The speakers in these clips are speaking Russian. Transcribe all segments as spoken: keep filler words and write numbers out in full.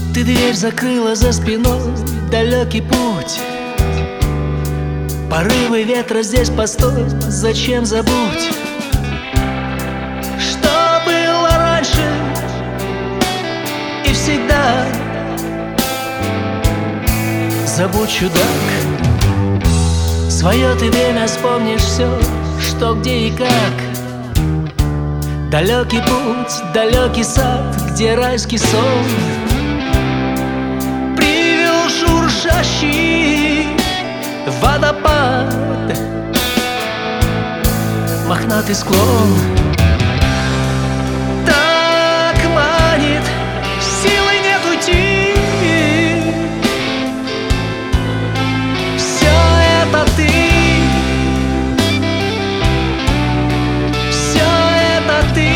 Ты дверь закрыла за спиной, далекий путь. Порывы ветра здесь постой, зачем забудь, что было раньше и всегда. Забудь, чудак, свое ты время вспомнишь все, что, где и как. Далекий путь, далекий сад, где райский сон привел шуршащий водопад, мохнатый склон. Так манит, силы нет уйти. Все это ты, все это ты,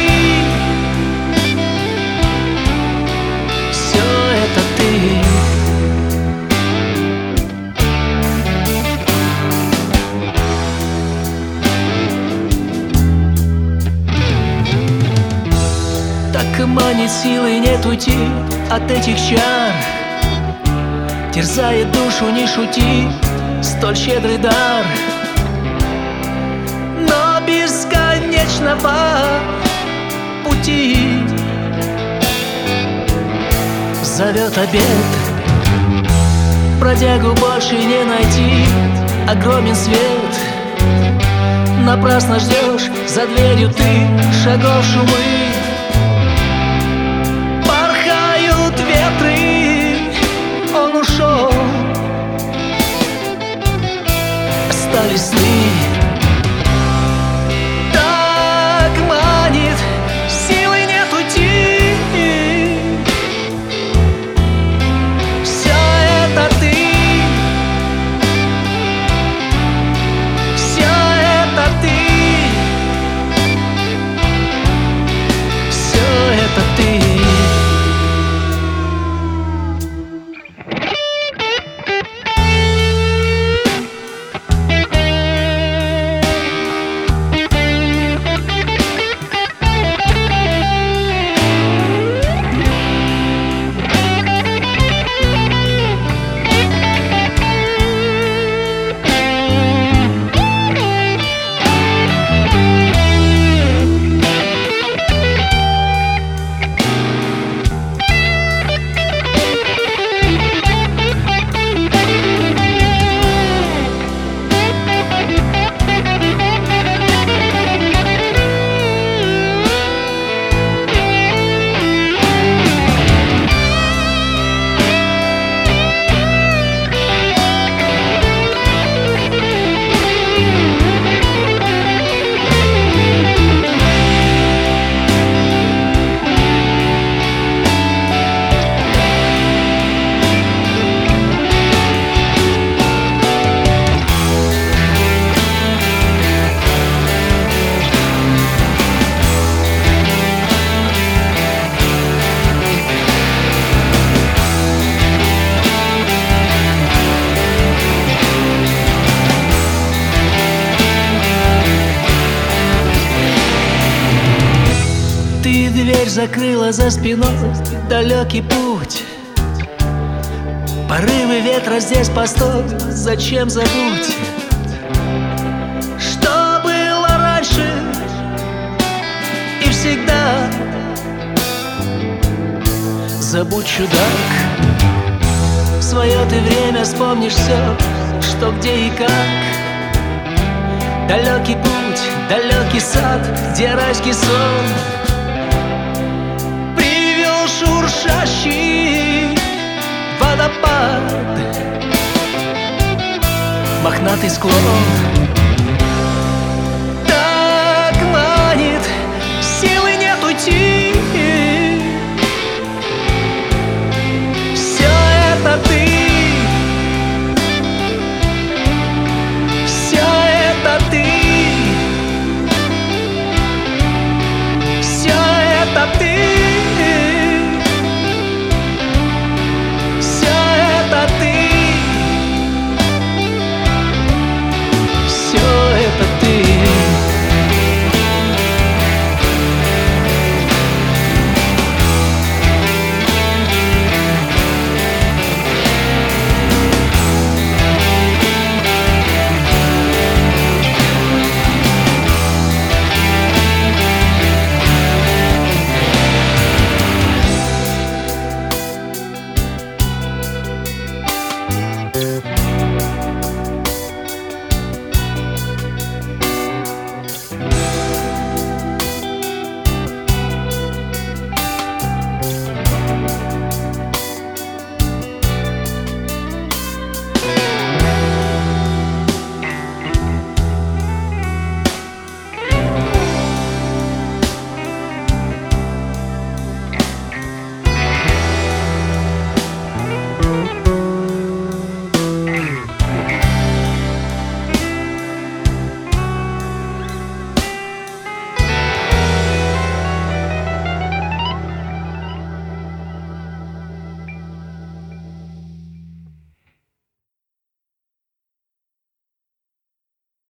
все это ты. Так манит, силы нет уйти от этих чар. Терзает душу, не шути, столь щедрый дар. Но бесконечного пути зовет обед. Бродягу больше не найти, огромен свет. Напрасно ждешь, за дверью ты шагов шумы. Он ушел, остались сны. Так манит, силы нет уйти. Все это ты, все это ты, все это ты. Ты дверь закрыла за спиной, далекий путь. Порывы ветра здесь постой, зачем забудь, что было раньше и всегда. Забудь, чудак, свое ты время вспомнишь все, что, где и как. Далекий путь, далекий сад, где райский сон привел шуршащий водопад, мохнатый склон.